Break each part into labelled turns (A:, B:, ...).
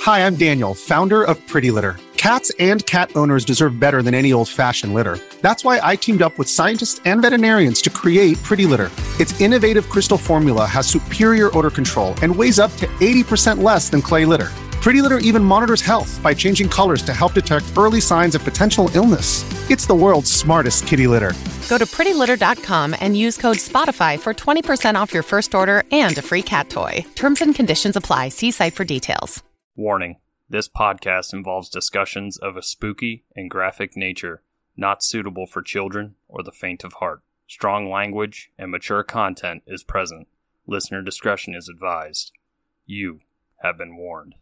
A: Hi, I'm Daniel, founder of Pretty Litter. Cats and cat owners deserve better than any old-fashioned litter. That's why I teamed up with scientists and veterinarians to create Pretty Litter. Its innovative crystal formula has superior odor control and weighs up to 80% less than clay litter. Pretty Litter even monitors health by changing colors to help detect early signs of potential illness. It's the world's smartest kitty litter.
B: Go to prettylitter.com and use code SPOTIFY for 20% off your first order and a free cat toy. Terms and conditions apply. See site for details.
C: Warning. This podcast involves discussions of a spooky and graphic nature, not suitable for children or the faint of heart. Strong language and mature content is present. Listener discretion is advised. You have been warned.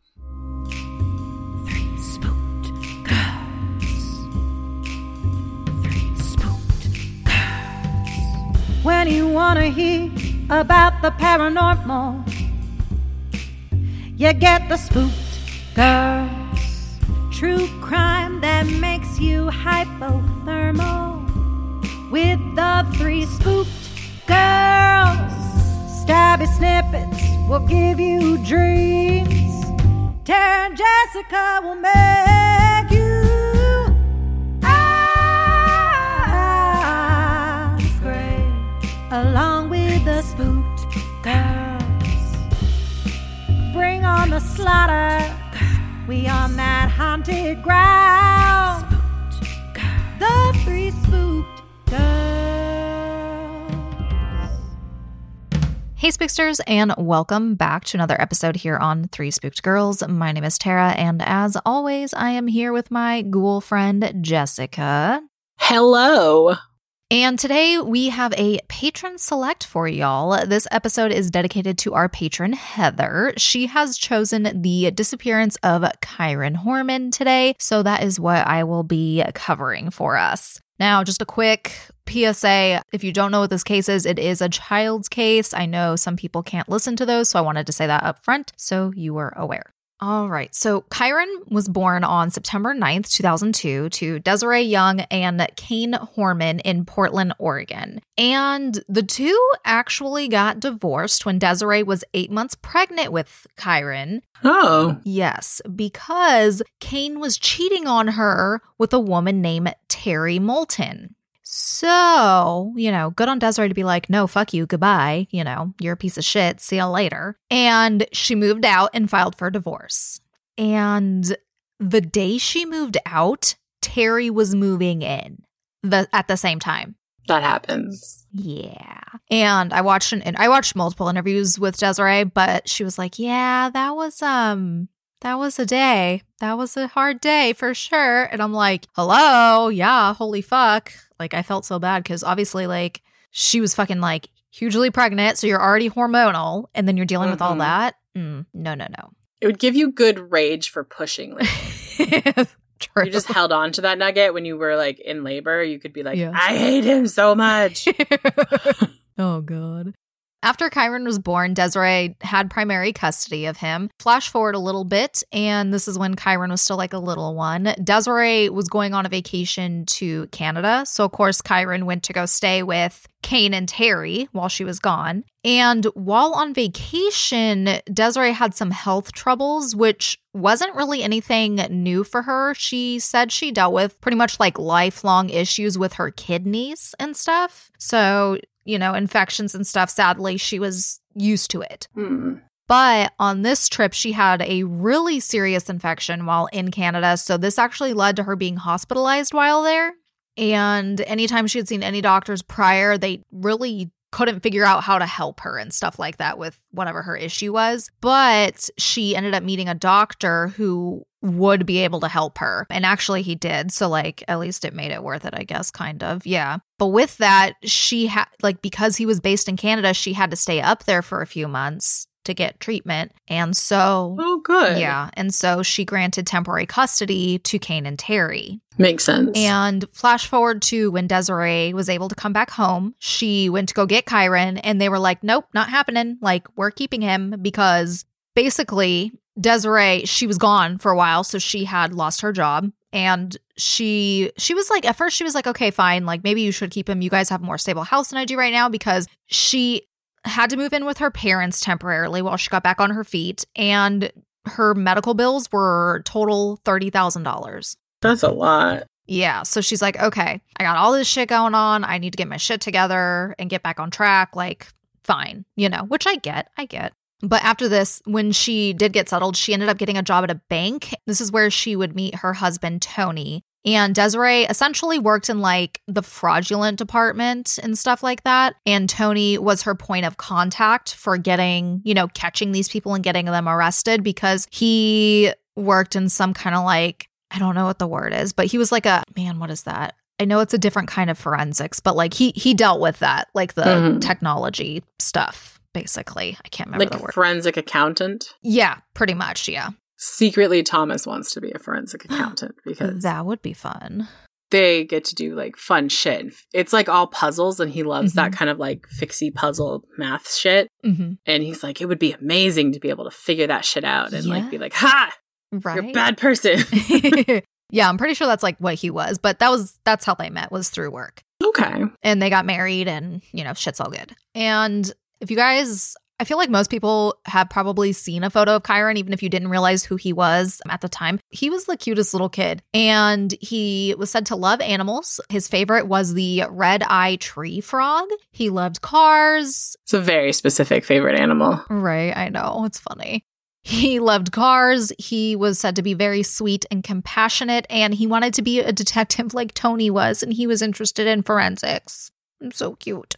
D: Three spooked girls. Three spooked girls. When you want to hear about the paranormal, you get the spooked girls. True crime that makes you hypothermal. With the three spooked girls. Stabby snippets will give you dreams. Tara and Jessica will make you eyes gray, along with the spooked girls. Bring on the slaughter, we on that haunted ground. Spooked girls. The three spooked girls.
E: Hey Spooksters, and welcome back to another episode here on Three Spooked Girls. My name is Tara, and as always, I am here with my ghoul friend, Jessica.
F: Hello.
E: And today we have a patron select for y'all. This episode is dedicated to our patron, Heather. She has chosen the disappearance of Kyron Horman today, so that is what I will be covering for us. Now, just a quick PSA, if you don't know what this case is, it is a child's case. I know some people can't listen to those, so I wanted to say that up front so you were aware. All right, so Kyron was born on September 9th, 2002 to Desiree Young and Kane Horman in Portland, Oregon. And the two actually got divorced when Desiree was 8 months pregnant with Kyron.
F: Oh.
E: Yes, because Kane was cheating on her with a woman named Terry Moulton. So, good on Desiree to be like, no, fuck you, goodbye. You're a piece of shit. See you later. And she moved out and filed for divorce. And the day she moved out, Terry was moving in at the same time.
F: That happens.
E: Yeah. And I watched multiple interviews with Desiree, but she was like, yeah, that was a day. That was a hard day for sure. And I'm like, hello? Yeah, holy fuck. Like, I felt so bad because obviously, like, she was fucking, like, hugely pregnant. So you're already hormonal and then you're dealing with all that. No.
F: It would give you good rage for pushing. Like,
E: True.
F: you just held on to that nugget when you were, like, in labor. You could be like, yeah. I hate him so much.
E: Oh, God. After Kyron was born, Desiree had primary custody of him. Flash forward a little bit, and this is when Kyron was still like a little one. Desiree was going on a vacation to Canada, so of course Kyron went to go stay with Kane and Terry while she was gone. And while on vacation, Desiree had some health troubles, which wasn't really anything new for her. She said she dealt with pretty much like lifelong issues with her kidneys and stuff. So infections and stuff, sadly, she was used to it. But on this trip, she had a really serious infection while in Canada. So this actually led to her being hospitalized while there. And anytime she had seen any doctors prior, they really couldn't figure out how to help her and stuff like that with whatever her issue was. But she ended up meeting a doctor who would be able to help her. And actually he did. So like, at least it made it worth it, I guess, kind of. Yeah. But with that, she had, like, because he was based in Canada, she had to stay up there for a few months to get treatment. And so,
F: oh, good.
E: Yeah. And so she granted temporary custody to Kane and Terry.
F: Makes sense.
E: And flash forward to when Desiree was able to come back home, she went to go get Kyron and they were like, nope, not happening. Like, we're keeping him because basically Desiree, she was gone for a while. So she had lost her job. And she was like, at first she was like, okay, fine. Like, maybe you should keep him. You guys have a more stable house than I do right now, because she had to move in with her parents temporarily while she got back on her feet. And Her medical bills were total $30,000.
F: That's a lot.
E: Yeah. So she's like, okay, I got all this shit going on. I need to get my shit together and get back on track. Like, fine, which I get. But after this, when she did get settled, she ended up getting a job at a bank. This is where she would meet her husband, Tony. And Desiree essentially worked in like the fraudulent department and stuff like that. And Tony was her point of contact for getting, catching these people and getting them arrested, because he worked in some kind of like, I don't know what the word is, but he was like what is that? I know it's a different kind of forensics, but like he dealt with that, like the technology stuff, basically. I can't remember the word.
F: Forensic accountant?
E: Yeah, pretty much, yeah.
F: Secretly, Thomas wants to be a forensic accountant because
E: that would be fun.
F: They get to do like fun shit. It's like all puzzles, and he loves that kind of like fixie puzzle math shit. And he's like, it would be amazing to be able to figure that shit out and like be like, ha! Right? You're a bad person.
E: Yeah, I'm pretty sure that's like what he was, but that's how they met, was through work.
F: Okay.
E: And they got married, and shit's all good. And if you guys, I feel like most people have probably seen a photo of Kyron, even if you didn't realize who he was at the time. He was the cutest little kid, and he was said to love animals. His favorite was the red-eye tree frog. He loved cars.
F: It's a very specific favorite animal.
E: Right, I know. It's funny. He loved cars. He was said to be very sweet and compassionate, and he wanted to be a detective like Tony was, and he was interested in forensics. So cute.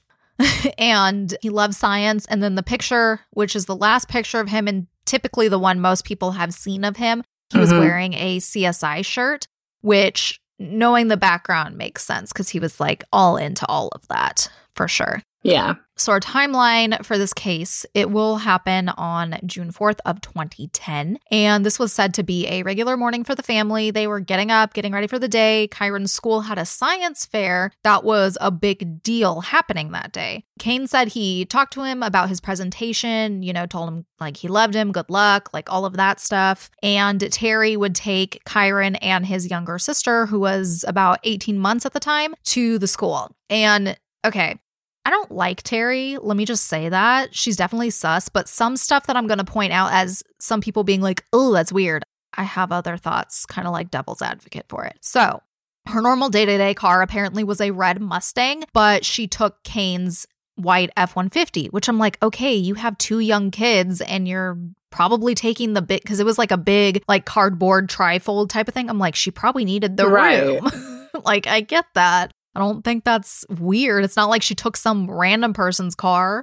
E: And he loved science. And then the picture, which is the last picture of him, and typically the one most people have seen of him, he was wearing a CSI shirt, which, knowing the background, makes sense because he was like all into all of that for sure.
F: Yeah.
E: So our timeline for this case, it will happen on June 4th of 2010. And this was said to be a regular morning for the family. They were getting up, getting ready for the day. Kyron's school had a science fair that was a big deal happening that day. Kane said he talked to him about his presentation, told him like he loved him, good luck, like all of that stuff. And Terry would take Kyron and his younger sister, who was about 18 months at the time, to the school. And okay, I don't like Terry. Let me just say that. She's definitely sus, but some stuff that I'm going to point out as some people being like, oh, that's weird. I have other thoughts, kind of like devil's advocate for it. So her normal day-to-day car apparently was a red Mustang, but she took Kane's white F-150, which I'm like, okay, you have 2 young kids and you're probably taking the big, because it was like a big like cardboard trifold type of thing. I'm like, she probably needed the room. Like, I get that. I don't think that's weird. It's not like she took some random person's car,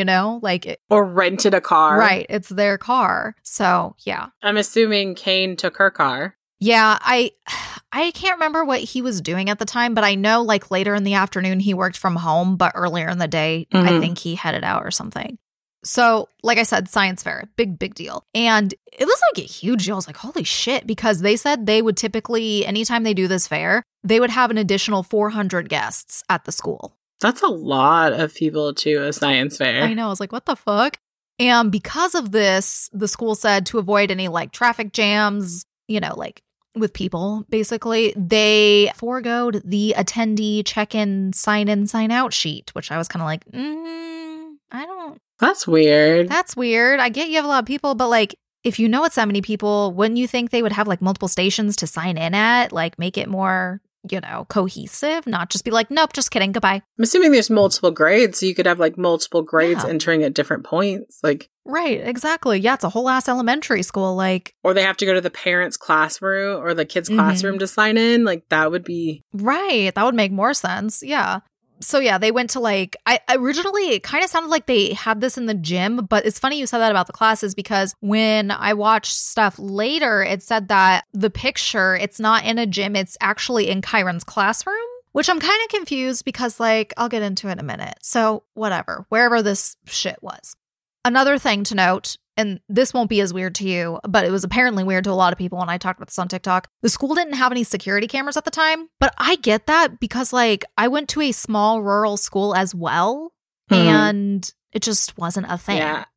E: or
F: rented a car.
E: Right. It's their car. So, yeah.
F: I'm assuming Kane took her car.
E: Yeah, I can't remember what he was doing at the time, but I know like later in the afternoon he worked from home, but earlier in the day, I think he headed out or something. So, like I said, science fair, big deal. And it was like a huge deal. I was like, holy shit, because they said they would typically, anytime they do this fair, they would have an additional 400 guests at the school.
F: That's a lot of people to a science fair.
E: I know. I was like, what the fuck? And because of this, the school said to avoid any like traffic jams, like with people, basically, they foregoed the attendee check-in, sign-in, sign-out sheet, which I was kind of like, I don't.
F: That's weird.
E: That's weird. I get you have a lot of people, but like, if you know it's that many people, wouldn't you think they would have like multiple stations to sign in at? Like, make it more, cohesive, not just be like, nope, just kidding, goodbye.
F: I'm assuming there's multiple grades, so you could have like multiple grades entering at different points. Like,
E: right, exactly. Yeah, it's a whole ass elementary school. Like,
F: or they have to go to the parents' classroom or the kids' classroom to sign in. Like, that would be
E: right. That would make more sense. Yeah. So yeah, they went to like, originally it kind of sounded like they had this in the gym, but it's funny you said that about the classes, because when I watched stuff later, it said that the picture, it's not in a gym, it's actually in Kyron's classroom, which I'm kind of confused because like, I'll get into it in a minute. So whatever, wherever this shit was. Another thing to note, and this won't be as weird to you, but it was apparently weird to a lot of people when I talked about this on TikTok. The school didn't have any security cameras at the time, but I get that because like I went to a small rural school as well, and it just wasn't a thing.
F: Yeah.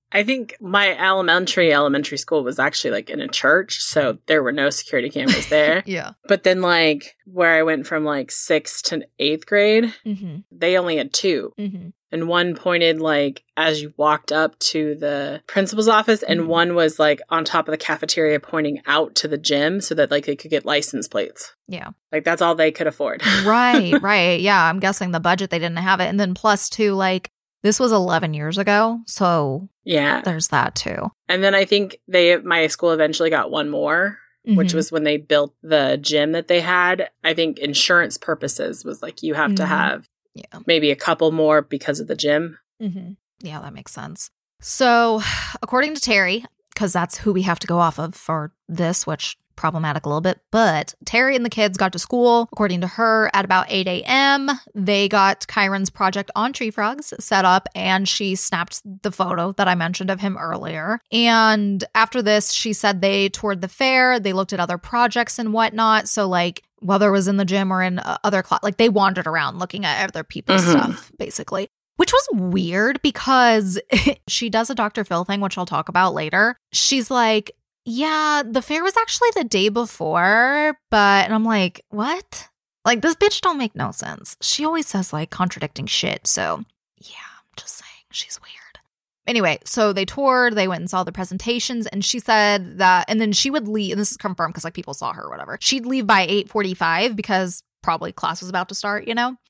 F: I think my elementary school was actually like in a church, so there were no security cameras there.
E: Yeah.
F: But then like where I went from like 6th to 8th grade, they only had 2. And one pointed like as you walked up to the principal's office, and one was like on top of the cafeteria pointing out to the gym so that like they could get license plates.
E: Yeah.
F: Like that's all they could afford.
E: Right. Yeah. I'm guessing the budget, they didn't have it. And then plus two, like this was 11 years ago. So yeah, there's that too.
F: And then I think my school eventually got one more, which was when they built the gym that they had. I think insurance purposes was like you have to have maybe a couple more because of the gym.
E: Yeah, that makes sense. So according to Terry, because that's who we have to go off of for this, which problematic a little bit, but Terry and the kids got to school, according to her, at about 8 a.m. They got Kyron's project on tree frogs set up, and she snapped the photo that I mentioned of him earlier. And after this, she said they toured the fair, they looked at other projects and whatnot. So like whether it was in the gym or in other class, like they wandered around looking at other people's stuff, basically. Which was weird because she does a Dr. Phil thing, which I'll talk about later. She's like, yeah, the fair was actually the day before, and I'm like, what? Like, this bitch don't make no sense. She always says, like, contradicting shit, so, yeah, I'm just saying, she's weird. Anyway, so they toured, they went and saw the presentations, and she said that, and then she would leave, and this is confirmed because, like, people saw her or whatever. She'd leave by 8:45 because probably class was about to start, you know?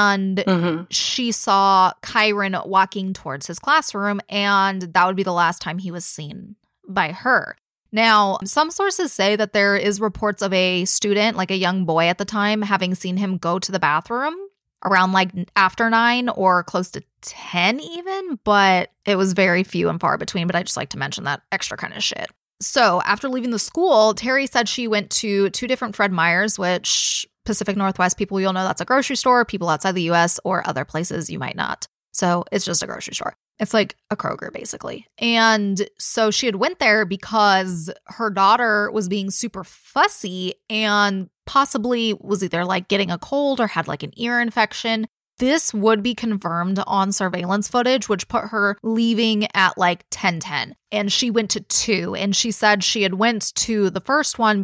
E: And she saw Kyron walking towards his classroom, and that would be the last time he was seen by her. Now, some sources say that there is reports of a student, like a young boy at the time, having seen him go to the bathroom around like after 9 or close to 10 even, but it was very few and far between. But I just like to mention that extra kind of shit. So after leaving the school, Terry said she went to 2 different Fred Meyers, which Pacific Northwest people, you'll know that's a grocery store. People outside the U.S. or other places, you might not. So it's just a grocery store. It's like a Kroger, basically. And so she had went there because her daughter was being super fussy and possibly was either like getting a cold or had like an ear infection. This would be confirmed on surveillance footage, which put her leaving at like 10:10. And she went to 2. And she said she had went to the first one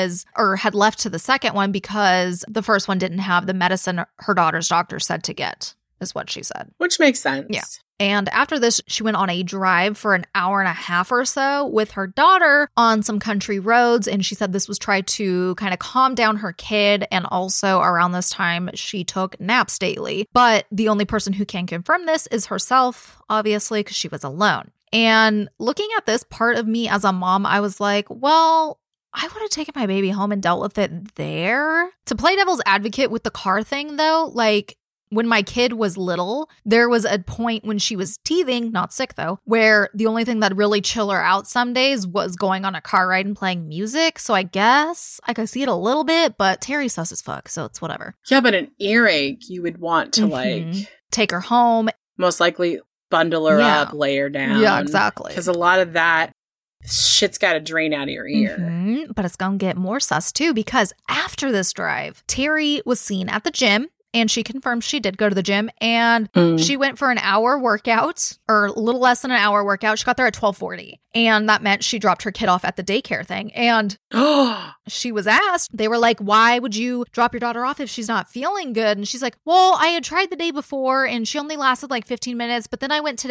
E: had left to the second one because the first one didn't have the medicine her daughter's doctor said to get, is what she said.
F: Which makes sense.
E: Yeah. And after this, she went on a drive for an hour and a half or so with her daughter on some country roads. And she said this was tried to kind of calm down her kid. And also around this time, she took naps daily. But the only person who can confirm this is herself, obviously, because she was alone. And looking at this part of me as a mom, I was like, well, I would have taken my baby home and dealt with it there. To play devil's advocate with the car thing, though, like, when my kid was little, there was a point when she was teething, not sick though, where the only thing that'd really chill her out some days was going on a car ride and playing music. So I guess I could see it a little bit, but Terry's sus as fuck, so it's whatever.
F: Yeah, but an earache, you would want to like...
E: take her home.
F: Most likely bundle her up, lay her down.
E: Yeah, exactly.
F: Because a lot of that shit's got to drain out of your ear.
E: But it's going to get more sus too, because after this drive, Terry was seen at the gym. And she confirmed she did go to the gym, and she went for an hour workout, or a little less than an hour workout. She got there at 12:40, and that meant she dropped her kid off at the daycare thing. And she was asked, they were like, why would you drop your daughter off if she's not feeling good? And she's like, well, I had tried the day before, and she only lasted like 15 minutes, but then I went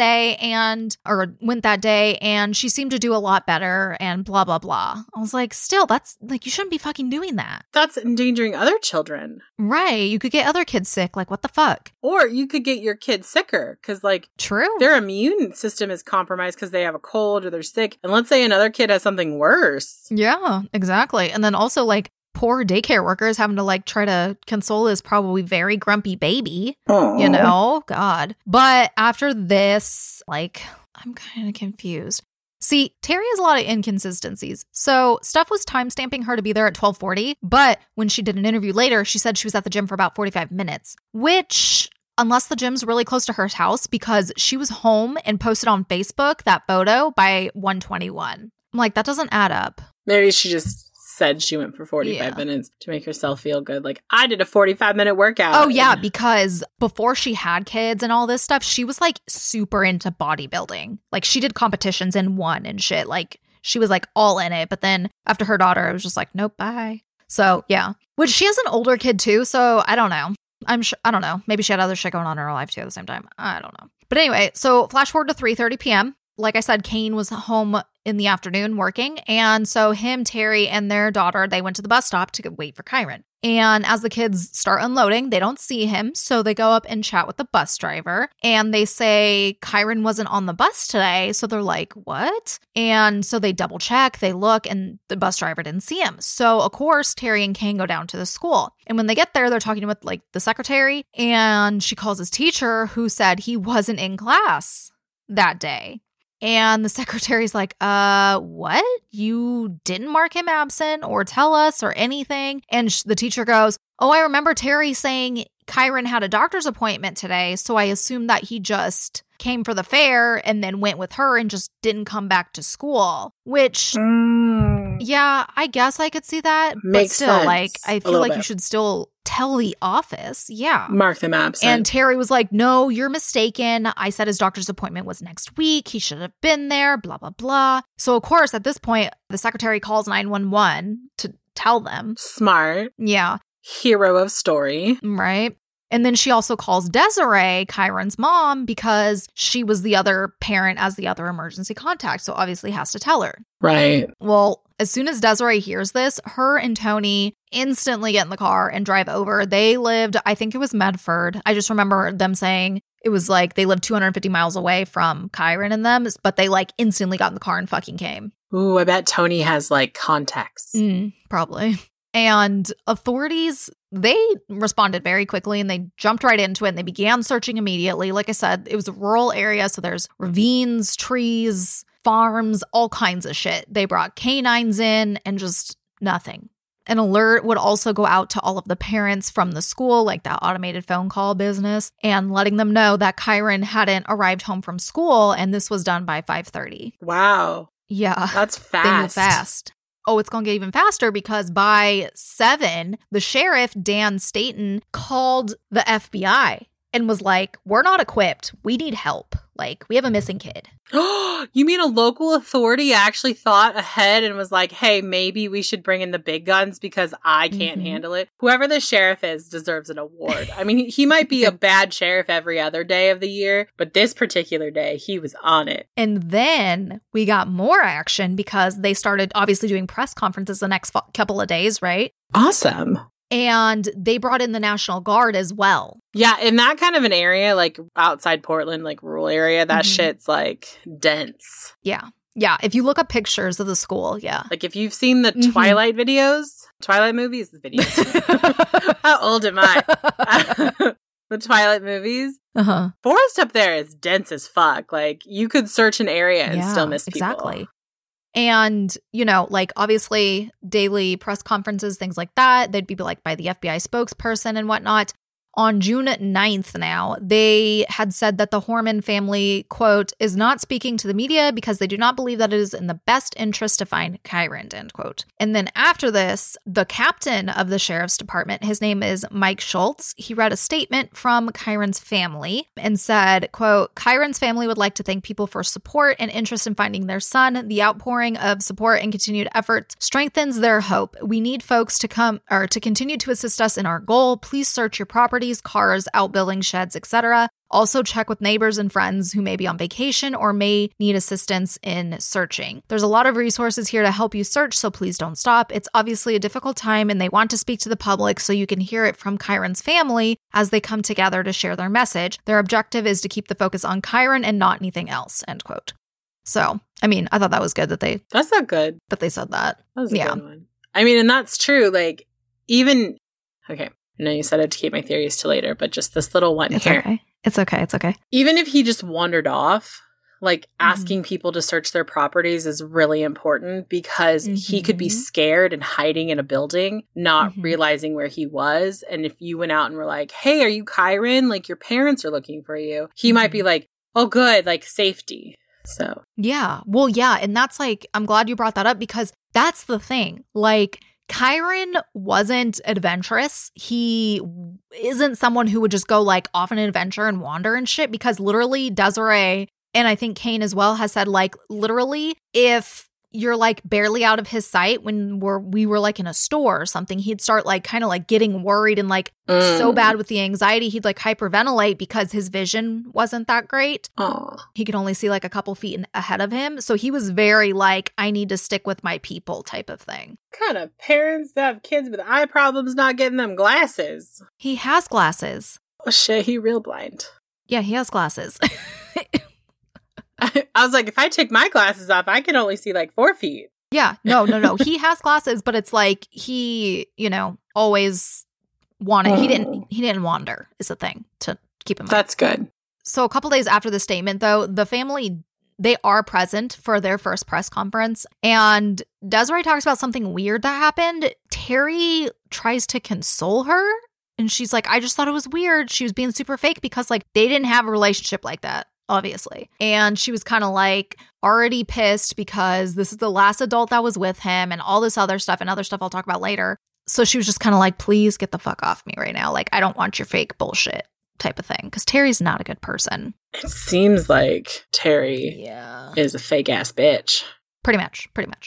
E: went that day, and she seemed to do a lot better, and blah, blah, blah. I was like, still, that's like, you shouldn't be fucking doing that.
F: That's endangering other children.
E: Right. You could get other kids sick. Like, what the fuck?
F: Or you could get your kids sicker because, like,
E: true,
F: their immune system is compromised because they have a cold or they're sick. And let's say another kid has something worse.
E: Yeah, exactly. And then also, like, poor daycare workers having to, like, try to console this probably very grumpy baby. Aww. You know? God. But after this, like, I'm kind of confused. See, Terry has a lot of inconsistencies. So Steph was timestamping her to be there at 12:40, but when she did an interview later, she said she was at the gym for about 45 minutes, which, unless the gym's really close to her house, because she was home and posted on Facebook that photo by 1:21. I'm like, that doesn't add up.
F: Maybe she just said she went for 45 minutes to make herself feel good. Like, I did a 45-minute workout.
E: Oh, yeah, because before she had kids and all this stuff, she was like super into bodybuilding. Like, she did competitions and won and shit. Like, she was like all in it. But then after her daughter, it was just like, nope, bye. So, yeah. Which she has an older kid too. So, I don't know. I don't know. Maybe she had other shit going on in her life too at the same time. I don't know. But anyway, so flash forward to 3:30 p.m. Like I said, Kane was home in the afternoon working. And so him, Terry, and their daughter, they went to the bus stop to wait for Kyron. And as the kids start unloading, they don't see him. So they go up and chat with the bus driver. And they say Kyron wasn't on the bus today. So they're like, what? And so they double check, they look, and the bus driver didn't see him. So of course, Terry and Kane go down to the school. And when they get there, they're talking with like the secretary. And she calls his teacher, who said he wasn't in class that day. And the secretary's like, what? You didn't mark him absent or tell us or anything? And the teacher goes, oh, I remember Terry saying Kyron had a doctor's appointment today, so I assumed that he just came for the fair and then went with her and just didn't come back to school. Which, yeah, I guess I could see that.
F: Makes
E: but still,
F: sense.
E: like, I feel like you should still tell the office. Yeah.
F: Mark them absent.
E: And Terry was like, no, you're mistaken. I said his doctor's appointment was next week. He should have been there, blah, blah, blah. So, of course, at this point, the secretary calls 911 to tell them.
F: Smart.
E: Yeah.
F: Hero of story.
E: Right. And then she also calls Desiree, Kyron's mom, because she was the other parent as the other emergency contact. So obviously has to tell her.
F: Right.
E: Well, as soon as Desiree hears this, her and Tony instantly get in the car and drive over. They lived, I think it was Medford. I just remember them saying it was like they lived 250 miles away from Kyron and them, but they like instantly got in the car and fucking came.
F: Ooh, I bet Tony has like contacts.
E: Probably. And authorities, they responded very quickly and they jumped right into it and they began searching immediately. Like I said, it was a rural area, so there's ravines, trees, farms, all kinds of shit. They brought canines in and just nothing. An alert would also go out to all of the parents from the school, like that automated phone call business, and letting them know that Kyron hadn't arrived home from school, and this was done by 5:30.
F: Wow.
E: Yeah.
F: That's fast.
E: They move fast. Oh, it's going to get even faster because by 7, the sheriff, Dan Staton, called the FBI and was like, we're not equipped. We need help. Like, we have a missing kid.
F: You mean a local authority actually thought ahead and was like, hey, maybe we should bring in the big guns because I can't handle it? Whoever the sheriff is deserves an award. I mean, he might be a bad sheriff every other day of the year, but this particular day, he was on it.
E: And then we got more action because they started obviously doing press conferences the next couple of days, right?
F: Awesome.
E: And they brought in the National Guard as well.
F: Yeah, in that kind of an area, like outside Portland, like rural area, that shit's like dense.
E: Yeah. Yeah. If you look up pictures of the school, yeah.
F: Like if you've seen the Twilight movies, How old am I? The Twilight movies. Forest up there is dense as fuck. Like you could search an area and still miss people.
E: Exactly. And, you know, like obviously daily press conferences, things like that, they'd be like by the FBI spokesperson and whatnot. On June 9th now, they had said that the Horman family, quote, is not speaking to the media because they do not believe that it is in the best interest to find Kyron, end quote. And then after this, the captain of the sheriff's department, his name is Mike Schultz, he read a statement from Kyron's family and said, quote, Kyron's family would like to thank people for support and interest in finding their son. The outpouring of support and continued efforts strengthens their hope. We need folks to continue to assist us in our goal. Please search your property, cars, outbuildings, sheds, etc. Also check with neighbors and friends who may be on vacation or may need assistance in searching. There's a lot of resources here to help you search, so please don't stop. It's obviously a difficult time and they want to speak to the public so you can hear it from Kyron's family as they come together to share their message. Their objective is to keep the focus on Kyron and not anything else, end quote. So, I mean, I thought that was good that they...
F: That's not good.
E: That they said that.
F: That was a good one. I mean, and that's true. Like, even... Okay. I know you said it to keep my theories to later, but just this little one here.
E: Okay. It's okay. It's okay.
F: Even if he just wandered off, like asking people to search their properties is really important because he could be scared and hiding in a building, not realizing where he was. And if you went out and were like, hey, are you Kyron? Like your parents are looking for you. He might be like, oh, good, like safety. So.
E: Yeah. Well, yeah. And that's like, I'm glad you brought that up because that's the thing. Like, Chiron wasn't adventurous. He isn't someone who would just go like off on an adventure and wander and shit, because literally Desiree, and I think Kane as well, has said like literally if you're like barely out of his sight when we were like in a store or something, he'd start like kind of like getting worried and like so bad with the anxiety, he'd like hyperventilate because his vision wasn't that great.
F: Aww.
E: He could only see like a couple feet ahead of him. So he was very like, I need to stick with my people type of thing.
F: Kind of parents that have kids with eye problems not getting them glasses?
E: He has glasses.
F: Oh shit, he real blind.
E: Yeah, he has glasses.
F: I was like, if I take my glasses off, I can only see like 4 feet.
E: Yeah, no. He has glasses, but it's like he, always wanted. He didn't wander is the thing to keep in mind.
F: That's good.
E: So a couple days after the statement, though, the family, they are present for their first press conference, and Desiree talks about something weird that happened. Terry tries to console her, and she's like, I just thought it was weird. She was being super fake because like they didn't have a relationship like that. Obviously. And she was kind of like already pissed because this is the last adult that was with him and all this other stuff and other stuff I'll talk about later. So she was just kind of like, please get the fuck off me right now. Like, I don't want your fake bullshit type of thing. Because Terry's not a good person.
F: It seems like Terry is a fake ass bitch.
E: Pretty much.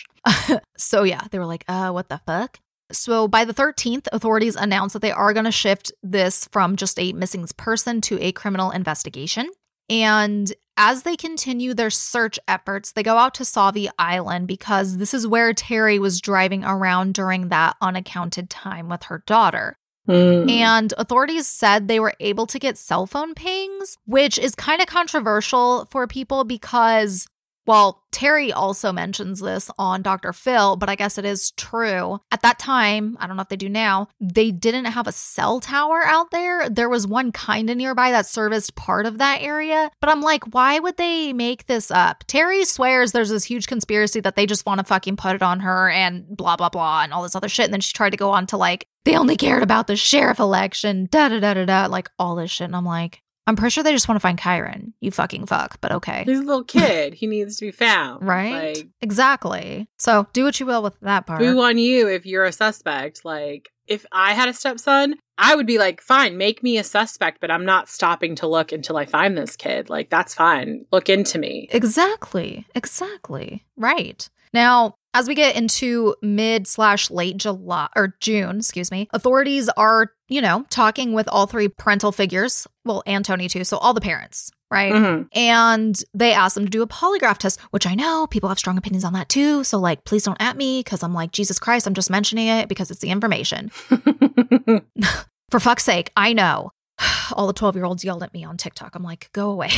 E: So yeah, they were like, what the fuck? So by the 13th, authorities announced that they are going to shift this from just a missing person to a criminal investigation. And as they continue their search efforts, they go out to Sauvie Island because this is where Terry was driving around during that unaccounted time with her daughter. And authorities said they were able to get cell phone pings, which is kind of controversial for people because, well, Terry also mentions this on Dr. Phil, but I guess it is true. At that time, I don't know if they do now, they didn't have a cell tower out there. There was one kind of nearby that serviced part of that area. But I'm like, why would they make this up? Terry swears there's this huge conspiracy that they just want to fucking put it on her and blah, blah, blah, and all this other shit. And then she tried to go on to like, they only cared about the sheriff election, da-da-da-da-da, like all this shit. And I'm like, I'm pretty sure they just want to find Chiron. You fucking fuck, but okay.
F: He's a little kid. He needs to be found.
E: Right?
F: Like,
E: exactly. So do what you will with that part.
F: Boo on you if you're a suspect. Like, if I had a stepson, I would be like, fine, make me a suspect, but I'm not stopping to look until I find this kid. Like, that's fine. Look into me.
E: Exactly. Right. Now, as we get into mid/late July or June, authorities are, talking with all three parental figures. Well, and Tony too. So all the parents, right? Mm-hmm. And they asked them to do a polygraph test, which I know people have strong opinions on that too. So like, please don't at me because I'm like, Jesus Christ, I'm just mentioning it because it's the information. For fuck's sake, I know. All the 12-year-olds yelled at me on TikTok. I'm like, go away.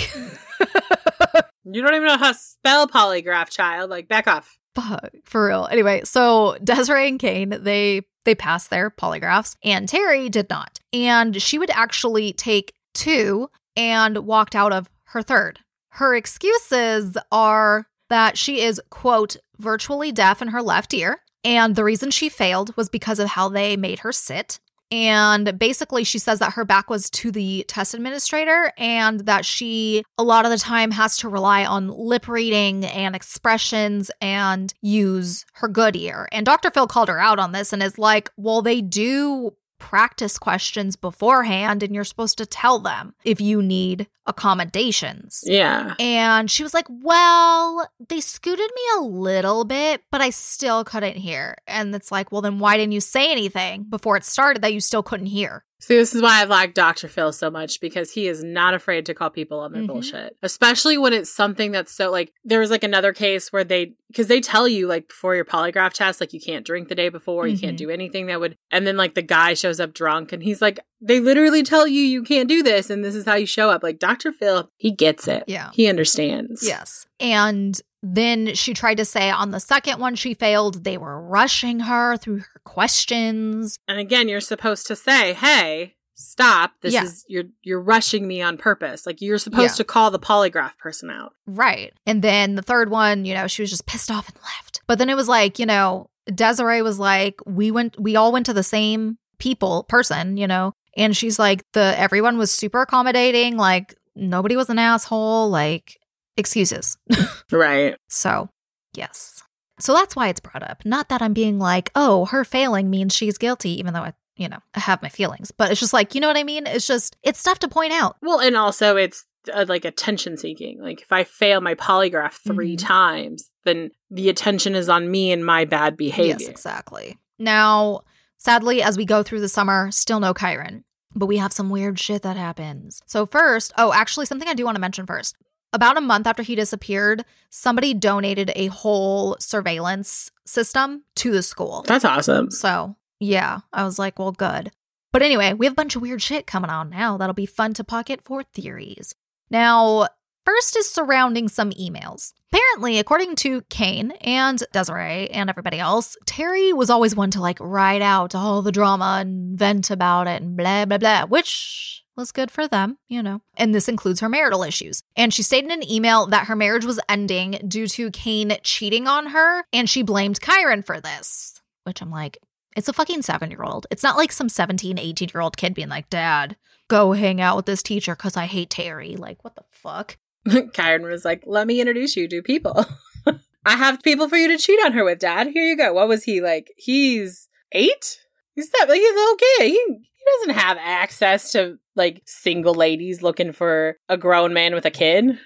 F: You don't even know how to spell polygraph, child. Like, back off.
E: Fuck, for real. Anyway, so Desiree and Kane, they passed their polygraphs and Terry did not. And she would actually take 2 and walked out of her 3rd. Her excuses are that she is, quote, virtually deaf in her left ear. And the reason she failed was because of how they made her sit. And basically, she says that her back was to the test administrator and that she, a lot of the time, has to rely on lip reading and expressions and use her good ear. And Dr. Phil called her out on this and is like, well, they do practice questions beforehand and you're supposed to tell them if you need accommodations.
F: Yeah.
E: And she was like, well, they scooted me a little bit, but I still couldn't hear. And it's like, well, then why didn't you say anything before it started that you still couldn't hear?
F: See, this is why I've liked Dr. Phil so much, because he is not afraid to call people on their bullshit, especially when it's something that's so, like, there was like another case where because they tell you like before your polygraph test, like you can't drink the day before, you can't do anything that would, and then like the guy shows up drunk and he's like, they literally tell you can't do this and this is how you show up. Like Dr. Phil, he gets it.
E: Yeah.
F: He understands.
E: Yes. And then she tried to say on the second one she failed, they were rushing her through her questions.
F: And again, you're supposed to say, hey, stop. This is, you're rushing me on purpose. Like you're supposed to call the polygraph person out.
E: Right. And then the third one, she was just pissed off and left. But then it was like, Desiree was like, we all went to the same person, and she's like, everyone was super accommodating. Like nobody was an asshole. Like, excuses.
F: Right.
E: So, yes. So that's why it's brought up. Not that I'm being like, oh, her failing means she's guilty, even though I have my feelings. But it's just like, you know what I mean? It's stuff to point out.
F: Well, and also it's like attention seeking. Like if I fail my polygraph 3 times, then the attention is on me and my bad behavior.
E: Yes, exactly. Now, sadly, as we go through the summer, still no Kyron. But we have some weird shit that happens. So first, actually, something I do want to mention first. About a month after he disappeared, somebody donated a whole surveillance system to the school.
F: That's awesome.
E: So, yeah, I was like, well, good. But anyway, we have a bunch of weird shit coming on now that'll be fun to pocket for theories. Now, first is surrounding some emails. Apparently, according to Kane and Desiree and everybody else, Terry was always one to like write out all the drama and vent about it and blah, blah, blah, which was good for them, And this includes her marital issues. And she stated in an email that her marriage was ending due to Kane cheating on her, and she blamed Kyron for this, which I'm like, it's a fucking 7-year-old. It's not like some 17, 18-year-old kid being like, Dad, go hang out with this teacher because I hate Terry. Like, what the fuck?
F: Kyron was like, let me introduce you to people. I have people for you to cheat on her with, Dad. Here you go. What was he like? He's 8? He's a little kid. He doesn't have access to like single ladies looking for a grown man with a kid.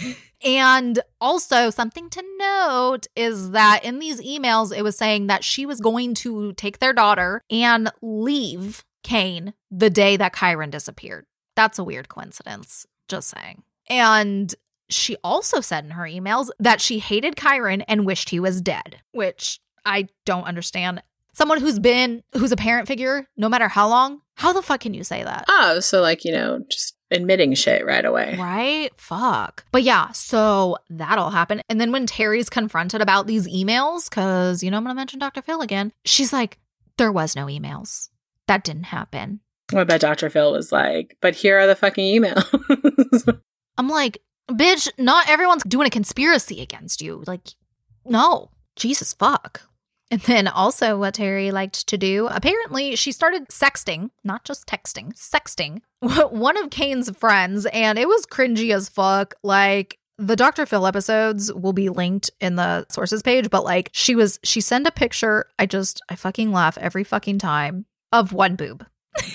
E: And also something to note is that in these emails, it was saying that she was going to take their daughter and leave Kane the day that Kyron disappeared. That's a weird coincidence. Just saying. And she also said in her emails that she hated Kyron and wished he was dead, which I don't understand. Someone who's a parent figure, no matter how long, how the fuck can you say that?
F: Oh, so like, just admitting shit right away.
E: Right? Fuck. But yeah, so that'll happen. And then when Terry's confronted about these emails, because, I'm going to mention Dr. Phil again, she's like, there was no emails. That didn't happen.
F: I bet Dr. Phil was like, but here are the fucking emails.
E: I'm like, bitch, not everyone's doing a conspiracy against you. Like, no. Jesus fuck. And then also what Terry liked to do, apparently she started sexting, not just texting, sexting, one of Kane's friends, and it was cringy as fuck. Like, the Dr. Phil episodes will be linked in the sources page, but like, she sent a picture, I fucking laugh every fucking time, of one boob.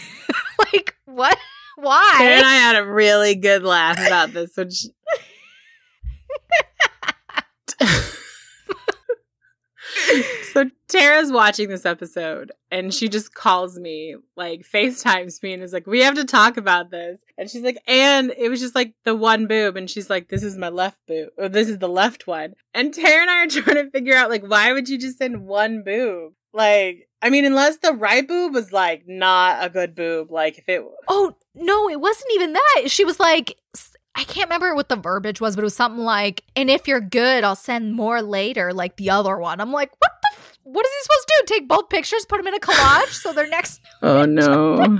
E: Like, what? Why?
F: And I had a really good laugh about this, which... So Tara's watching this episode and she just calls me, like FaceTimes me and is like, we have to talk about this. And she's like, and it was just like the one boob. And she's like, this is my left boob, or this is the left one. And Tara and I are trying to figure out, like, why would you just send one boob? Like, I mean, unless the right boob was like not a good boob, like if it...
E: Oh, no, it wasn't even that. She was like... I can't remember what the verbiage was, but it was something like, and if you're good, I'll send more later, like the other one. I'm like, what is he supposed to do? Take both pictures, put them in a collage so they're next to
F: Oh, no.
E: Like,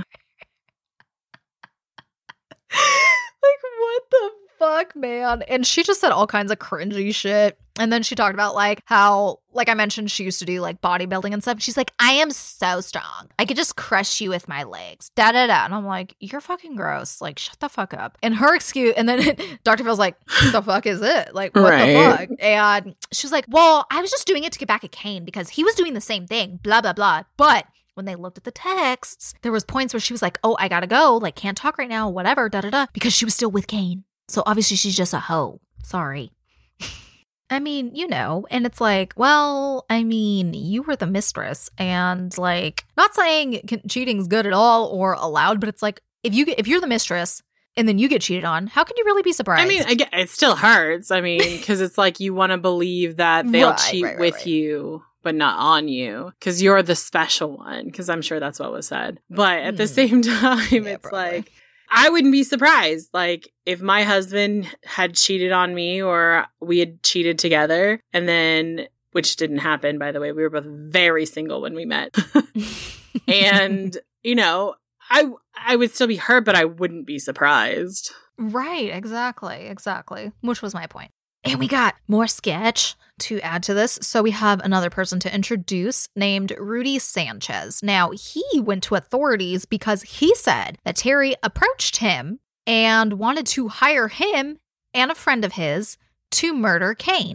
E: what the fuck, man? And she just said all kinds of cringy shit. And then she talked about like how, like I mentioned, she used to do like bodybuilding and stuff. She's like, I am so strong. I could just crush you with my legs. Da da da. And I'm like, you're fucking gross. Like, shut the fuck up. And her excuse, and then Dr. Phil's like, what the fuck is it? Like, what the fuck? And she was like, well, I was just doing it to get back at Kane because he was doing the same thing. Blah, blah, blah. But when they looked at the texts, there was points where she was like, oh, I gotta go. Like, can't talk right now, whatever, da da da. Because she was still with Kane. So obviously she's just a hoe. Sorry. I mean, and it's like, well, I mean, you were the mistress, and like, not saying cheating's good at all or allowed, but it's like, if you're the mistress and then you get cheated on, how can you really be surprised?
F: I mean, it still hurts. I mean, because it's like you want to believe that they'll cheat with you, but not on you, because you're the special one, because I'm sure that's what was said. But at the same time, it's like, I wouldn't be surprised, like, if my husband had cheated on me or we had cheated together, and then, which didn't happen, by the way, we were both very single when we met. And, I would still be hurt, but I wouldn't be surprised.
E: Right, exactly. Which was my point. And we got more sketch to add to this. So we have another person to introduce named Rudy Sanchez. Now, he went to authorities because he said that Terry approached him and wanted to hire him and a friend of his to murder Kane.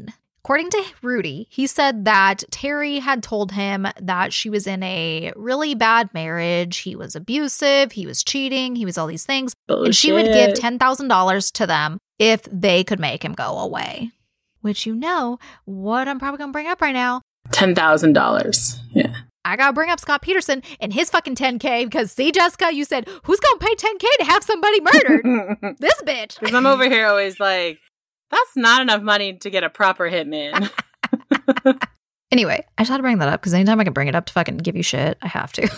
E: According to Rudy, he said that Terry had told him that she was in a really bad marriage. He was abusive. He was cheating. He was all these things.
F: Bullshit.
E: And she would give $10,000 to them if they could make him go away. Which you know what I'm probably going to bring up right now.
F: $10,000. Yeah.
E: I got to bring up Scott Peterson and his fucking 10K because, see, Jessica, you said, who's going to pay 10K to have somebody murdered? This bitch.
F: Because I'm over here always like, that's not enough money to get a proper hitman.
E: Anyway, I just had to bring that up because anytime I can bring it up to fucking give you shit, I have to.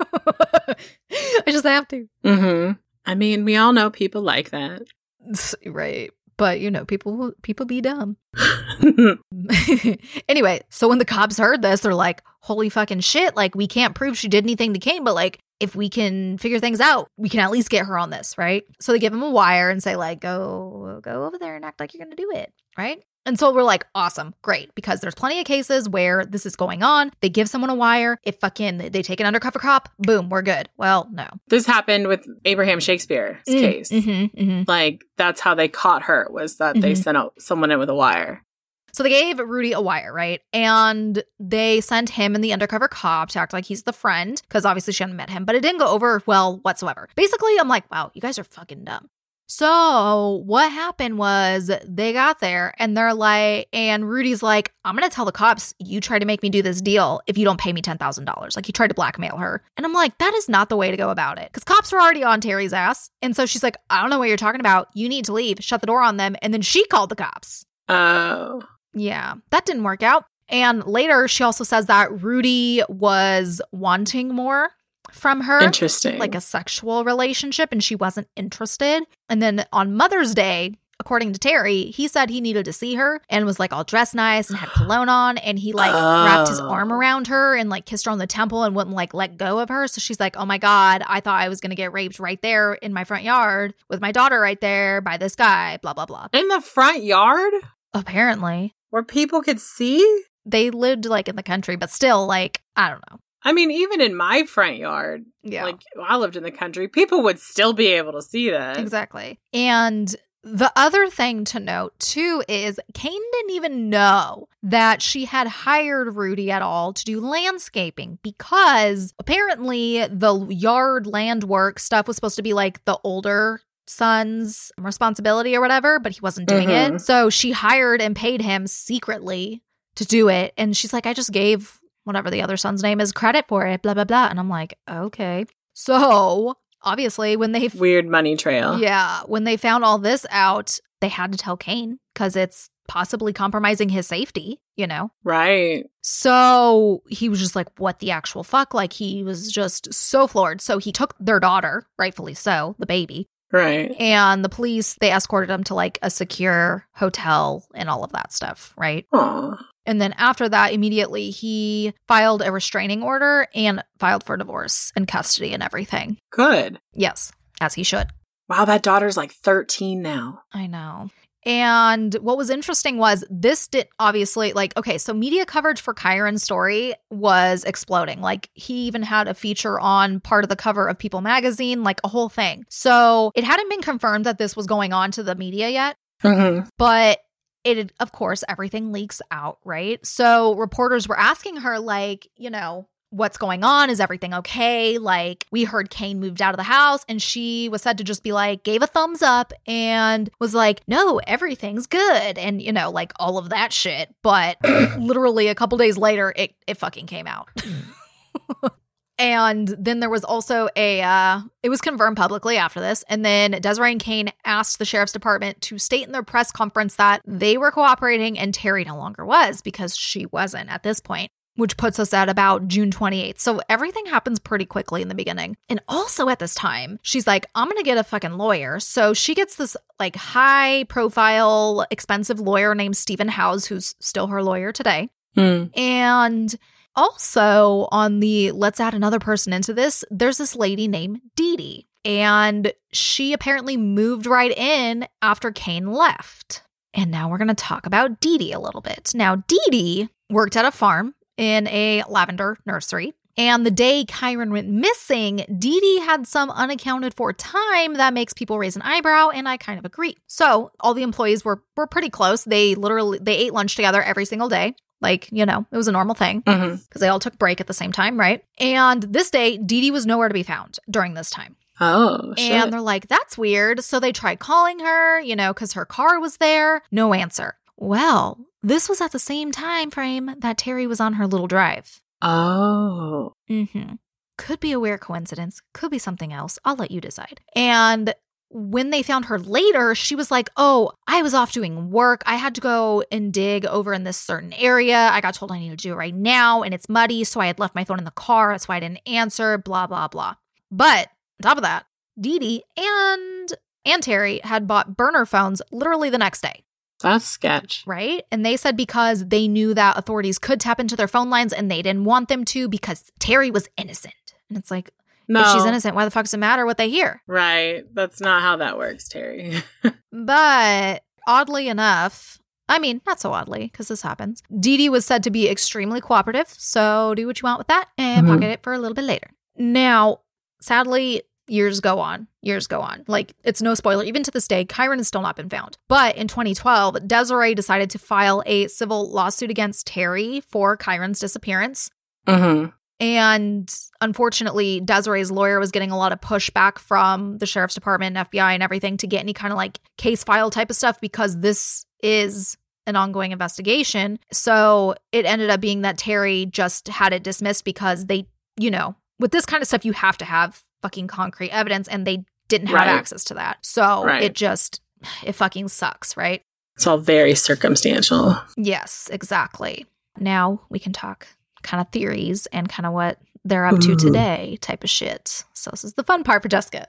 E: I just have to.
F: Mm-hmm. I mean, we all know people like that.
E: Right. But, you know, people be dumb. Anyway, so when the cops heard this, they're like, holy fucking shit. Like, we can't prove she did anything to Kane, but like, if we can figure things out, we can at least get her on this, right? So they give him a wire and say like, go over there and act like you're going to do it, right? And so we're like, awesome, great, because there's plenty of cases where this is going on. They give someone a wire, they take an undercover cop, boom, we're good. Well, no.
F: This happened with Abraham Shakespeare's case. Like, that's how they caught her, was that they sent out someone in with a wire.
E: So they gave Rudy a wire, right? And they sent him and the undercover cop to act like he's the friend, because obviously she hadn't met him, but it didn't go over well whatsoever. Basically, I'm like, wow, you guys are fucking dumb. So what happened was they got there and they're like, and Rudy's like, I'm going to tell the cops you tried to make me do this deal if you don't pay me $10,000. Like, he tried to blackmail her. And I'm like, that is not the way to go about it. Because cops were already on Terry's ass. And so she's like, I don't know what you're talking about. You need to leave. Shut the door on them. And then she called the cops.
F: Oh.
E: Yeah, that didn't work out. And later, she also says that Rudy was wanting more from her.
F: Interesting.
E: Like a sexual relationship, and she wasn't interested. And then on Mother's Day, according to Terry, he said he needed to see her and was like all dressed nice and had cologne on. And he like wrapped his arm around her and like kissed her on the temple and wouldn't like let go of her. So she's like, oh my God, I thought I was going to get raped right there in my front yard with my daughter right there by this guy, blah, blah, blah.
F: In the front yard?
E: Apparently.
F: Where people could see?
E: They lived like in the country, but still, like, I don't know.
F: I mean, even in my front yard, like, I lived in the country, people would still be able to see that.
E: Exactly. And the other thing to note, too, is Kane didn't even know that she had hired Rudy at all to do landscaping, because apparently the yard land work stuff was supposed to be like the older son's responsibility or whatever, but he wasn't doing it. So she hired and paid him secretly to do it. And she's like, I just gave whatever the other son's name is credit for it, blah, blah, blah. And I'm like, okay. So obviously when they...
F: Weird money trail.
E: Yeah. When they found all this out, they had to tell Kane because it's possibly compromising his safety, you know?
F: Right.
E: So he was just like, what the actual fuck? Like, he was just so floored. So he took their daughter, rightfully so, the baby.
F: Right.
E: And the police, they escorted him to like a secure hotel and all of that stuff, right?
F: Aww.
E: And then after that, immediately he filed a restraining order and filed for divorce and custody and everything.
F: Good.
E: Yes, as he should.
F: Wow, that daughter's like 13 now.
E: I know. And what was interesting was this did obviously, like, okay, so media coverage for Kyron's story was exploding. Like, he even had a feature on part of the cover of People magazine, like a whole thing. So it hadn't been confirmed that this was going on to the media yet, but it, of course, everything leaks out, right? So reporters were asking her, like, you know, what's going on? Is everything okay? Like, we heard Kane moved out of the house, and she was said to just be like, gave a thumbs up and was like, no, everything's good. And, you know, like all of that shit. But literally a couple days later, it fucking came out. And then there was also it was confirmed publicly after this. And then Desiree and Kane asked the sheriff's department to state in their press conference that they were cooperating and Terry no longer was, because she wasn't at this point, which puts us at about June 28th. So everything happens pretty quickly in the beginning. And also at this time, she's like, I'm going to get a fucking lawyer. So she gets this like high profile, expensive lawyer named Stephen Howes, who's still her lawyer today. And also on the let's add another person into this, there's this lady named Dee Dee. And she apparently moved right in after Kane left. And now we're going to talk about Dee Dee a little bit. Now, Dee Dee worked at a farm in a lavender nursery, And the day Kyron went missing, Dee Dee had some unaccounted for time that makes people raise an eyebrow, and I kind of agree. So all the employees were pretty close. They ate lunch together every single day. Like, you know, it was a normal thing because they all took break at the same time, right? And this day, Dee Dee was nowhere to be found during this time.
F: Oh, shit.
E: And they're like, that's weird. So they tried calling her, you know, because her car was there. No answer. Well, this was at the same time frame that Terry was on her little drive.
F: Oh.
E: Could be a weird coincidence. Could be something else. I'll let you decide. And when they found her later, she was like, oh, I was off doing work. I had to go and dig over in this certain area. I got told I needed to do it right now, and it's muddy, so I had left my phone in the car. That's why I didn't answer, blah, blah, blah. But on top of that, Dee Dee and Terry had bought burner phones literally the next day.
F: That's sketch.
E: Right? And they said because they knew that authorities could tap into their phone lines and they didn't want them to because Terry was innocent. And it's like, no. If she's innocent, why the fuck does it matter what they hear?
F: Right. That's not how that works, Terry.
E: But oddly enough, I mean, not so oddly, because this happens, Dee Dee was said to be extremely cooperative. So do what you want with that and pocket it for a little bit later. Now, sadly, years go on. Like, it's no spoiler. Even to this day, Kyron has still not been found. But in 2012, Desiree decided to file a civil lawsuit against Terry for Kyron's disappearance. And unfortunately, Desiree's lawyer was getting a lot of pushback from the sheriff's department and FBI and everything to get any kind of like case file type of stuff because this is an ongoing investigation. So it ended up being that Terry just had it dismissed because they, you know, with this kind of stuff, you have to have fucking concrete evidence and they didn't have access to that. So it fucking sucks, right?
F: It's all very circumstantial.
E: Yes, exactly. Now we can talk kind of theories and kind of what they're up to today type of shit. So this is the fun part for Jessica.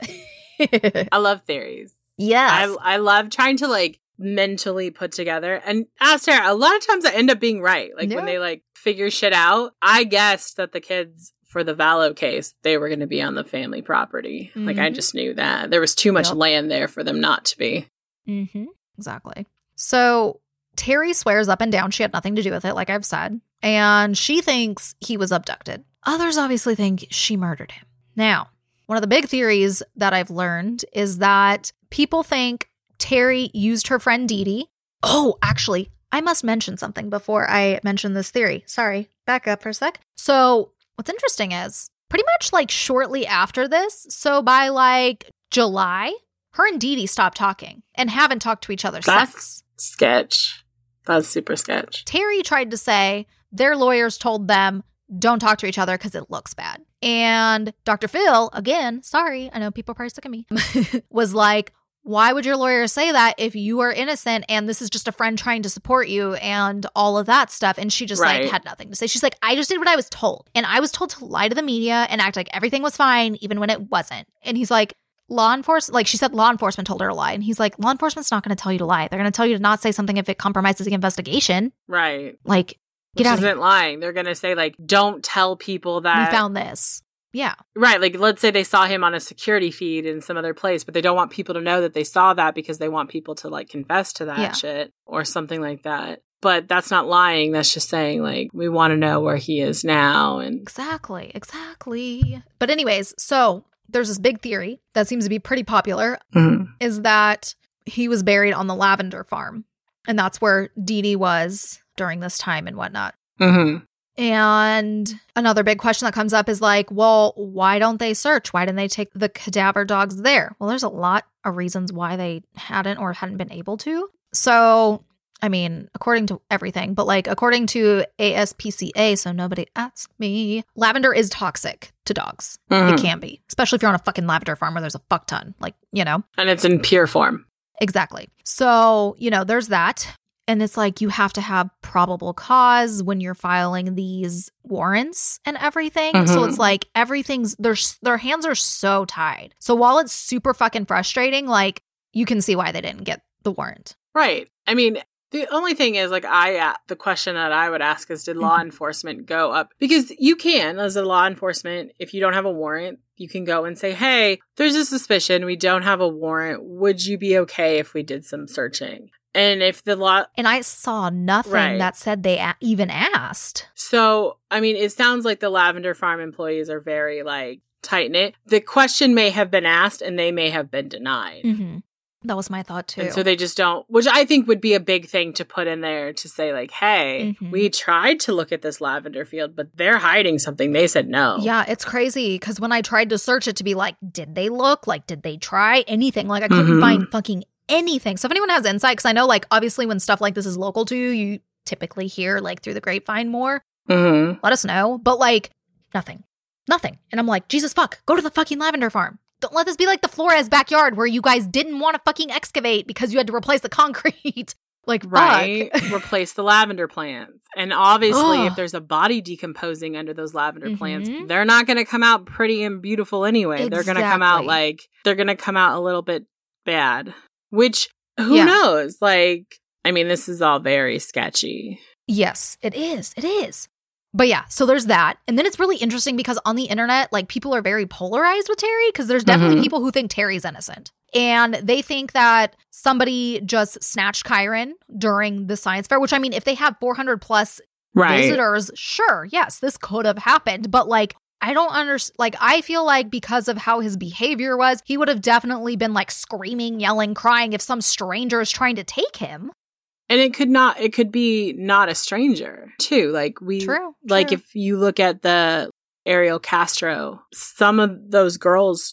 F: I love theories.
E: Yes.
F: I love trying to like mentally put together. And as Tara, a lot of times I end up being right. Like when they like figure shit out, I guessed that the kids for the Vallow case, they were going to be on the family property. Like I just knew that. There was too much land there for them not to be.
E: Exactly. So Terry swears up and down she had nothing to do with it, like I've said. And she thinks he was abducted. Others obviously think she murdered him. Now, one of the big theories that I've learned is that people think Terry used her friend Dee Dee. Oh, actually, I must mention something before I mention this theory. Sorry, back up for a sec. So what's interesting is pretty much like shortly after this, so by like July, her and Dee Dee stopped talking and haven't talked to each other since.
F: Sketch. That's super sketch.
E: Terry tried to say their lawyers told them don't talk to each other because it looks bad. And Dr. Phil, again, sorry, I know people are probably sick of me, was like, why would your lawyer say that if you are innocent and this is just a friend trying to support you and all of that stuff? And she just like had nothing to say. She's like, I just did what I was told. And I was told to lie to the media and act like everything was fine, even when it wasn't. And he's like, law enforcement, like she said, law enforcement told her to lie. And he's like, law enforcement's not going to tell you to lie. They're going to tell you to not say something if it compromises the investigation.
F: Right.
E: Like, get out of here.
F: Which isn't lying. They're going to say like, don't tell people that
E: we found this. Yeah.
F: Right. Like, let's say they saw him on a security feed in some other place, but they don't want people to know that they saw that because they want people to like confess to that shit or something like that. But that's not lying. That's just saying like, we want to know where he is now. And
E: Exactly. But anyways, so there's this big theory that seems to be pretty popular is that he was buried on the lavender farm. And that's where Dee Dee was during this time and whatnot. And another big question that comes up is like, well, why don't they search? Why didn't they take the cadaver dogs there? Well, there's a lot of reasons why they hadn't or hadn't been able to. So, I mean, according to everything, but like according to ASPCA, so nobody asks me, lavender is toxic to dogs. It can be, especially if you're on a fucking lavender farm where there's a fuck ton, like, you know.
F: And it's in pure form.
E: Exactly. So, you know, there's that. And it's like you have to have probable cause when you're filing these warrants and everything. So it's like everything's, their hands are so tied. So while it's super fucking frustrating, like you can see why they didn't get the warrant.
F: Right. I mean, the only thing is like the question that I would ask is, did law enforcement go up? Because you can, as a law enforcement, if you don't have a warrant, you can go and say, hey, there's a suspicion. We don't have a warrant. Would you be okay if we did some searching? And if the law...
E: And I saw nothing that said they even asked.
F: So, I mean, it sounds like the Lavender Farm employees are very, like, tight-knit. The question may have been asked and they may have been denied.
E: Mm-hmm. That was my thought, too.
F: And so they just don't, which I think would be a big thing to put in there to say, like, hey, we tried to look at this lavender field, but they're hiding something. They said no.
E: Yeah, it's crazy because when I tried to search it to be like, did they look? Like, did they try anything? Like, I couldn't find fucking anything. So if anyone has insight, because I know, like, obviously when stuff like this is local to you, you typically hear, like, through the grapevine more. Let us know. But, like, nothing. And I'm like, Jesus fuck, go to the fucking lavender farm. Don't let this be like the Flores backyard where you guys didn't want to fucking excavate because you had to replace the concrete. Like,
F: right. Replace the lavender plants. And obviously, if there's a body decomposing under those lavender plants, they're not going to come out pretty and beautiful anyway. Exactly. They're going to come out they're going to come out a little bit bad. Which, who knows? Like, I mean, this is all very sketchy.
E: Yes, it is. It is. But yeah, so there's that. And then it's really interesting because on the internet, like, people are very polarized with Terry because there's definitely people who think Terry's innocent. And they think that somebody just snatched Kyron during the science fair, which, I mean, if they have 400 plus visitors, sure, yes, this could have happened. But, like, I don't understand. Like, I feel like because of how his behavior was, he would have definitely been, like, screaming, yelling, crying if some stranger is trying to take him.
F: And it could be not a stranger, too. Like, True. If you look at the Ariel Castro, some of those girls,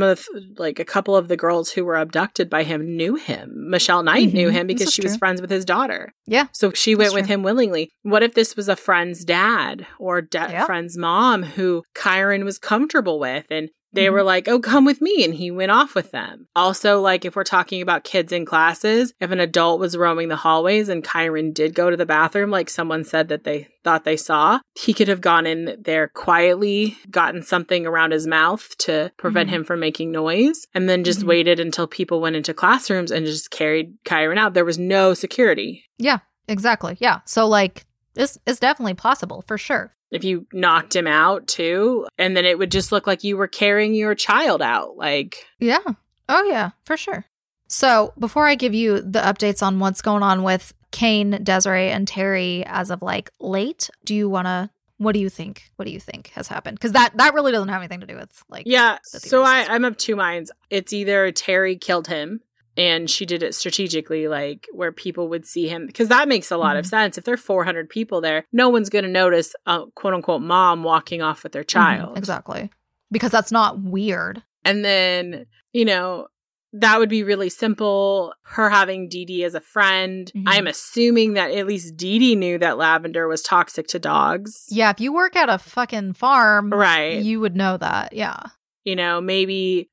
F: a couple of the girls who were abducted by him knew him. Michelle Knight knew him because she was friends with his daughter.
E: Yeah.
F: So she went with him willingly. What if this was a friend's dad or friend's mom who Kyron was comfortable with and they were like, oh, come with me. And he went off with them. Also, like, if we're talking about kids in classes, if an adult was roaming the hallways and Kyron did go to the bathroom, like someone said that they thought they saw, he could have gone in there quietly, gotten something around his mouth to prevent him from making noise, and then just waited until people went into classrooms and just carried Kyron out. There was no security.
E: Yeah, exactly. Yeah. So, like, this is definitely possible for sure.
F: If you knocked him out, too, and then it would just look like you were carrying your child out, like...
E: Yeah. Oh, yeah, for sure. So, before I give you the updates on what's going on with Kane, Desiree, and Terry as of, like, late, what do you think? What do you think has happened? Because that really doesn't have anything to do with, like...
F: Yeah, so I'm of two minds. It's either Terry killed him, and she did it strategically, like, where people would see him. Because that makes a lot of sense. If there are 400 people there, no one's going to notice a quote-unquote mom walking off with their child.
E: Exactly. Because that's not weird.
F: And then, you know, that would be really simple. Her having Dee Dee as a friend. I'm assuming that at least Dee Dee knew that lavender was toxic to dogs.
E: Yeah, if you work at a fucking farm,
F: right,
E: you would know that. Yeah.
F: You know, maybe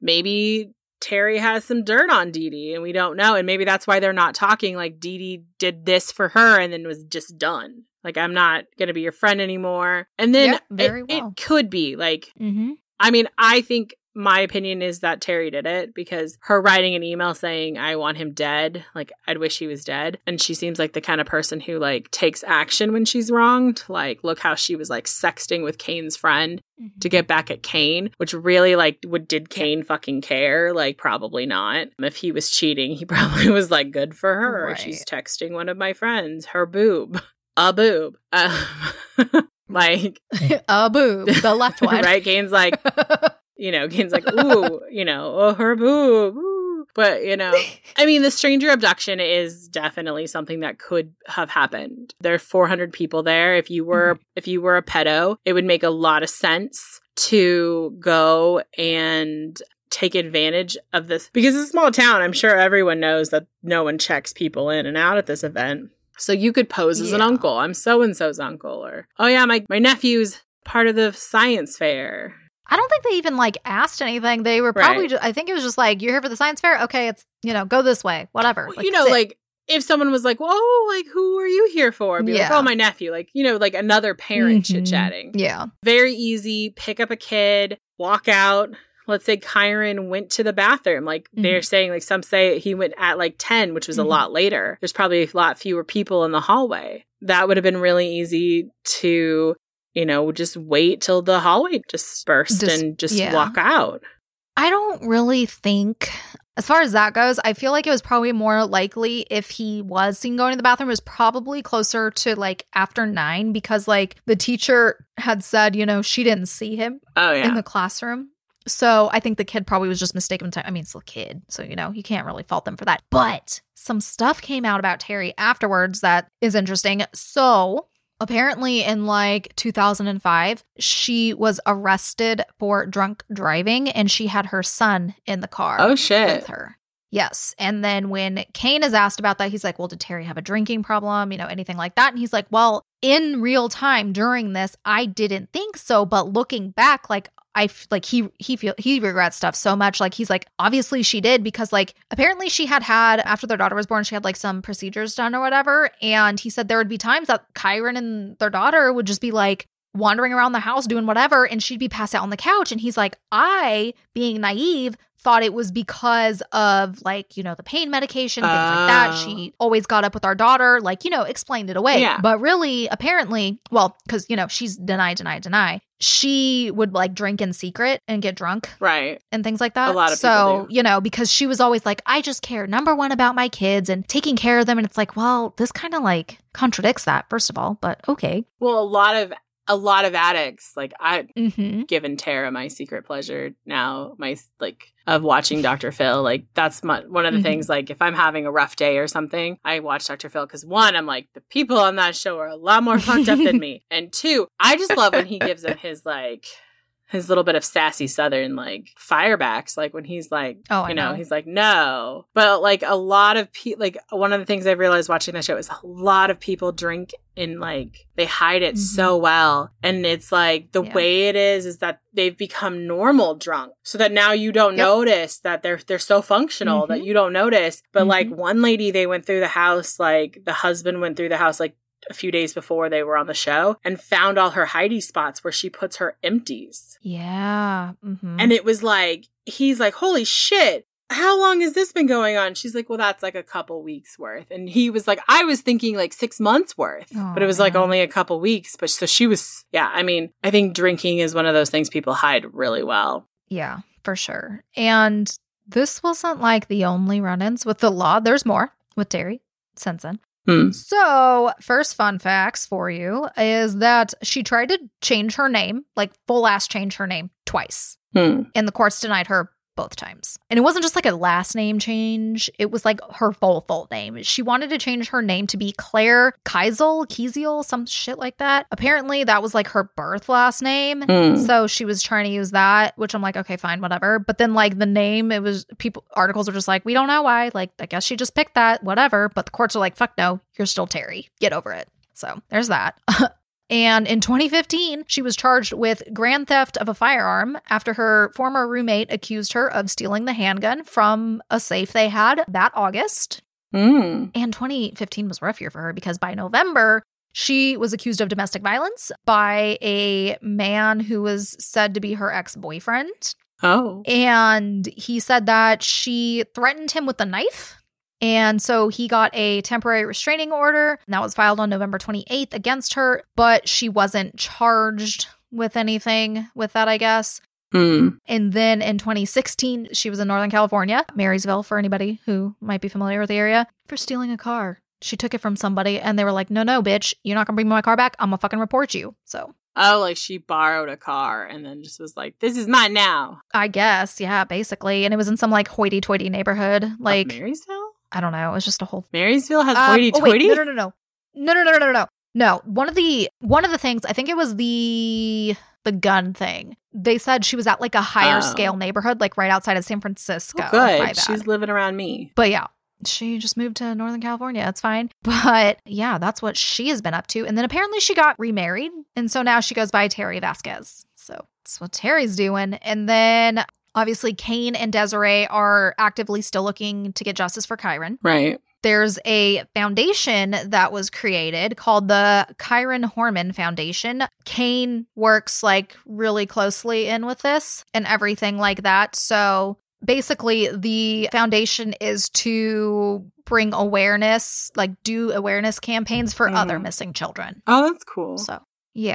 F: Terry has some dirt on Dee Dee and we don't know. And maybe that's why they're not talking. Like, Dee Dee did this for her and then was just done. Like, I'm not going to be your friend anymore. And then it could be like, I mean, I think my opinion is that Terry did it because her writing an email saying, I want him dead. Like, I'd wish he was dead. And she seems like the kind of person who, like, takes action when she's wronged. Like, look how she was, like, sexting with Kane's friend to get back at Kane, which really, like, did Kane fucking care? Like, probably not. If he was cheating, he probably was like, good for her. Right. She's texting one of my friends, her boob. A boob. Like.
E: A boob. The left one.
F: Right? Kane's like... You know, Kane's like, ooh, you know, oh, her boob. Ooh. But, you know, I mean, the stranger abduction is definitely something that could have happened. There are 400 people there. If you were a pedo, it would make a lot of sense to go and take advantage of this. Because it's a small town. I'm sure everyone knows that no one checks people in and out at this event. So you could pose as an uncle. I'm so-and-so's uncle. Or, oh, yeah, my nephew's part of the science fair.
E: I don't think they even, like, asked anything. They were probably just, I think it was just like, you're here for the science fair? Okay, it's, you know, go this way, whatever.
F: Like, you know, like, if someone was like, well, like, who are you here for? Be like, oh, my nephew. Like, you know, like another parent chit-chatting.
E: Yeah.
F: Very easy. Pick up a kid, walk out. Let's say Kyron went to the bathroom. Like, they're saying, like, some say he went at, like, 10, which was a lot later. There's probably a lot fewer people in the hallway. That would have been really easy to... You know, just wait till the hallway dispersed and just walk out.
E: I don't really think, as far as that goes, I feel like it was probably more likely if he was seen going to the bathroom, it was probably closer to like after 9 because like the teacher had said, you know, she didn't see him in the classroom. So I think the kid probably was just mistaken. I mean, it's a kid, so, you know, you can't really fault them for that. But some stuff came out about Terry afterwards that is interesting. So apparently in like 2005, she was arrested for drunk driving and she had her son in the car with her. Yes. And then when Kane is asked about that, he's like, well, did Terry have a drinking problem? You know, anything like that? And he's like, well, in real time during this, I didn't think so. But looking back, like, he regrets stuff so much. Like, he's like, obviously she did, because like apparently she had after their daughter was born, she had like some procedures done or whatever. And he said there would be times that Kyron and their daughter would just be like wandering around the house doing whatever, and she'd be passed out on the couch. And he's like, I, being naive, thought it was because of like, you know, the pain medication, things like that. She always got up with our daughter, like, you know, explained it away. Yeah. But really, apparently, well, because, you know, she's deny. She would like drink in secret and get drunk.
F: Right.
E: And things like that.
F: A lot of people do.
E: You know, because she was always like, I just care, number one, about my kids and taking care of them. And it's like, well, this kind of like contradicts that, first of all, but okay.
F: Well, a lot of addicts, like I've given Tara my secret pleasure now, of watching Dr. Phil. Like that's one of the things, like if I'm having a rough day or something, I watch Dr. Phil because 1, I'm like, the people on that show are a lot more fucked up than me. And 2, I just love when he gives them his little bit of sassy Southern, like, firebacks, like when he's like, you know, he's like, no. But like a lot of people, like one of the things I've realized watching that show is a lot of people drink and like they hide it so well. And it's like the way it is that they've become normal drunk, so that now you don't notice that they're so functional that you don't notice. But like one lady, they went through the house, like the husband went through the house, like a few days before they were on the show, and found all her hidey spots where she puts her empties.
E: Yeah.
F: And it was like, he's like, holy shit, how long has this been going on? She's like, well, that's like a couple weeks worth. And he was like, I was thinking like 6 months worth, but it was like only a couple weeks. But so she was, I mean, I think drinking is one of those things people hide really well.
E: Yeah, for sure. And this wasn't like the only run-ins with the law. There's more with Terry Sensen. So, first fun facts for you is that she tried to change her name, like full-ass change her name twice. And the courts denied her both times. And it wasn't just like a last name change. It was like her full name. She wanted to change her name to be Claire Kiesel, some shit like that. Apparently that was like her birth last name. So she was trying to use that, which I'm like, okay, fine, whatever. But then like the name, articles were just like, we don't know why. Like, I guess she just picked that, whatever. But the courts are like, fuck no, you're still Terry. Get over it. So there's that. And in 2015, she was charged with grand theft of a firearm after her former roommate accused her of stealing the handgun from a safe they had that August. And 2015 was a rough year for her because by November, she was accused of domestic violence by a man who was said to be her ex-boyfriend.
F: Oh.
E: And he said that she threatened him with a knife. And so he got a temporary restraining order, and that was filed on November 28th against her, but she wasn't charged with anything with that, I guess. And then in 2016, she was in Northern California, Marysville, for anybody who might be familiar with the area, for stealing a car. She took it from somebody, and they were like, no, bitch, you're not gonna bring my car back. I'm gonna fucking report you. So.
F: Oh, like she borrowed a car and then just was like, this is mine now.
E: I guess, yeah, basically. And it was in some like hoity-toity neighborhood. Like
F: Marysville?
E: I don't know. It was just a whole...
F: Marysville has hoity-toity?
E: No. One of the things, I think it was the gun thing. They said she was at like a higher scale neighborhood, like right outside of San Francisco.
F: Oh, good. She's living around me.
E: But yeah, she just moved to Northern California. It's fine. But yeah, that's what she has been up to. And then apparently she got remarried. And so now she goes by Terry Vasquez. So that's what Terry's doing. And then... obviously, Kane and Desiree are actively still looking to get justice for Kyron.
F: Right.
E: There's a foundation that was created called the Kyron Horman Foundation. Kane works like really closely in with this and everything like that. So basically, the foundation is to bring awareness, like do awareness campaigns for other missing children.
F: Oh, that's cool.
E: So, yeah.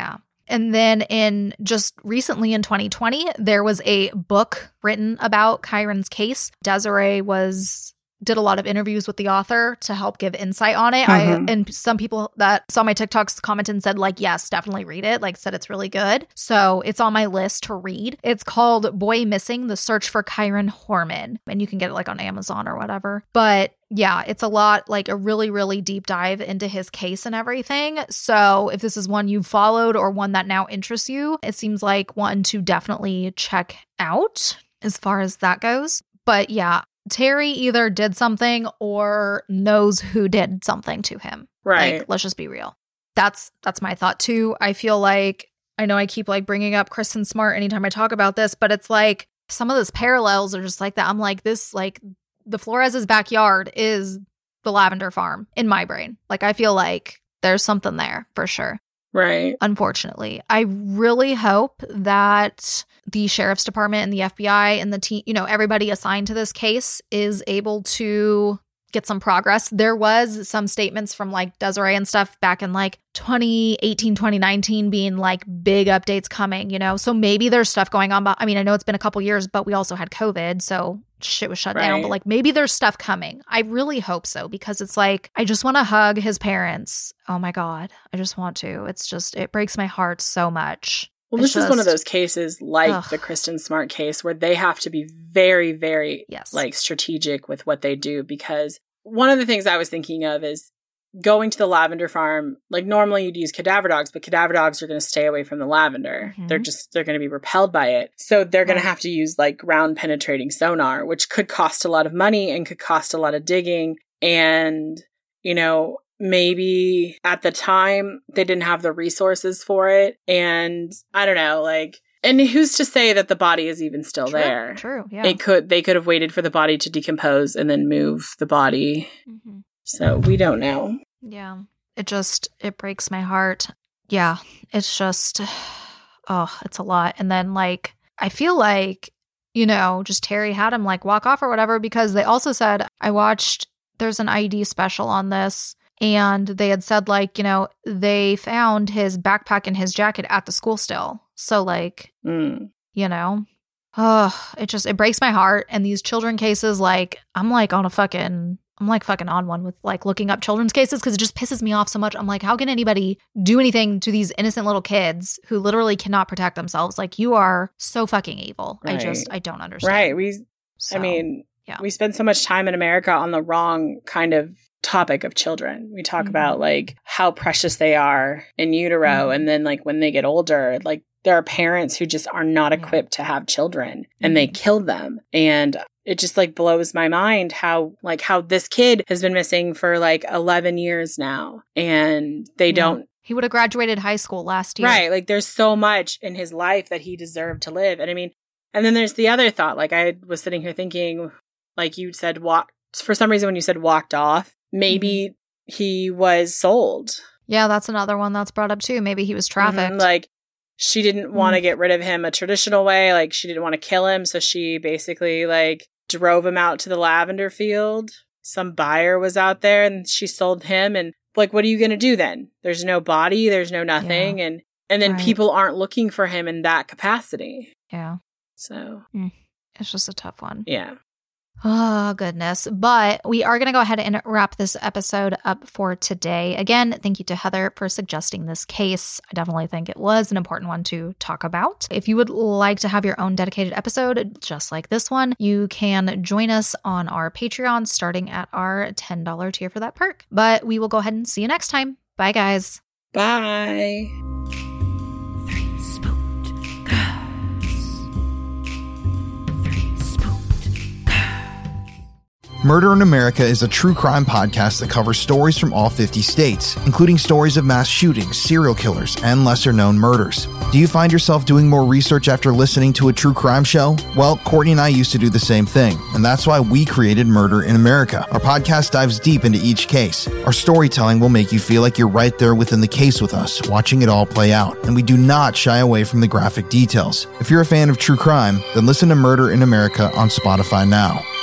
E: And then in just recently in 2020, there was a book written about Kyron's case. Desiree did a lot of interviews with the author to help give insight on it. And some people that saw my TikToks commented and said, like, yes, definitely read it. Like, said it's really good. So it's on my list to read. It's called Boy Missing: The Search for Kyron Horman. And you can get it like on Amazon or whatever. But yeah, it's a lot, like a really, really deep dive into his case and everything. So if this is one you've followed or one that now interests you, it seems like one to definitely check out as far as that goes. But yeah, Terry either did something or knows who did something to him.
F: Right.
E: Like, let's just be real. That's my thought too. I feel like, I know I keep like bringing up Kristen Smart anytime I talk about this, but it's like some of those parallels are just like that. I'm like, this, like, the Flores' backyard is the lavender farm in my brain. Like, I feel like there's something there for sure.
F: Right.
E: Unfortunately, I really hope that the sheriff's department and the FBI and the team, everybody assigned to this case is able to get some progress. There was some statements from like Desiree and stuff back in like 2018, 2019 being like big updates coming, so maybe there's stuff going on. But I mean, I know it's been a couple years, but we also had COVID, so shit was shut down. But like maybe there's stuff coming. I really hope so, because it's like, I just want to hug his parents. Oh my God. I just want to. It's just, it breaks my heart so much.
F: Well, this is one of those cases like the Kristen Smart case where they have to be very, very like strategic with what they do, because one of the things I was thinking of is going to the lavender farm. Like, normally you'd use cadaver dogs, but cadaver dogs are going to stay away from the lavender. They're going to be repelled by it. So they're going to have to use like ground penetrating sonar, which could cost a lot of money and could cost a lot of digging. And, maybe at the time they didn't have the resources for it. And I don't know, like, and who's to say that the body is even still there?
E: True. Yeah.
F: They could have waited for the body to decompose and then move the body. So we don't know.
E: Yeah. It breaks my heart. Yeah. It's just, it's a lot. And then like, I feel like, just Terry had him like walk off or whatever, because they also said, I watched, there's an IED special on this, and they had said like, they found his backpack and his jacket at the school still. So like, it breaks my heart. And these children cases, like, I'm fucking on one with like looking up children's cases, because it just pisses me off so much. I'm like, how can anybody do anything to these innocent little kids who literally cannot protect themselves? Like, you are so fucking evil.
F: Right.
E: I don't understand.
F: Right. We spend so much time in America on the wrong kind of topic of children. We talk about like how precious they are in utero. And then like when they get older, like there are parents who just are not equipped to have children and they kill them. And it just like blows my mind how this kid has been missing for like 11 years now, and they don't.
E: He would have graduated high school last year.
F: Right. Like, there's so much in his life that he deserved to live. And I mean, and then there's the other thought. Like, I was sitting here thinking, like you said, for some reason when you said walked off, maybe he was sold.
E: Yeah, that's another one that's brought up too. Maybe he was trafficked.
F: Like, she didn't want to get rid of him a traditional way. Like, she didn't want to kill him. So she basically like drove him out to the lavender field. Some buyer was out there and she sold him. And like, what are you going to do then? There's no body. There's no nothing. Yeah. And then people aren't looking for him in that capacity.
E: Yeah.
F: So
E: it's just a tough one.
F: Yeah.
E: Oh, goodness. But we are going to go ahead and wrap this episode up for today. Again, thank you to Heather for suggesting this case. I definitely think it was an important one to talk about. If you would like to have your own dedicated episode, just like this one, you can join us on our Patreon starting at our $10 tier for that perk. But we will go ahead and see you next time. Bye, guys.
F: Bye.
G: Murder in America is a true crime podcast that covers stories from all 50 states, including stories of mass shootings, serial killers, and lesser-known murders. Do you find yourself doing more research after listening to a true crime show? Well, Courtney and I used to do the same thing, and that's why we created Murder in America. Our podcast dives deep into each case. Our storytelling will make you feel like you're right there within the case with us, watching it all play out, and we do not shy away from the graphic details. If you're a fan of true crime, then listen to Murder in America on Spotify now.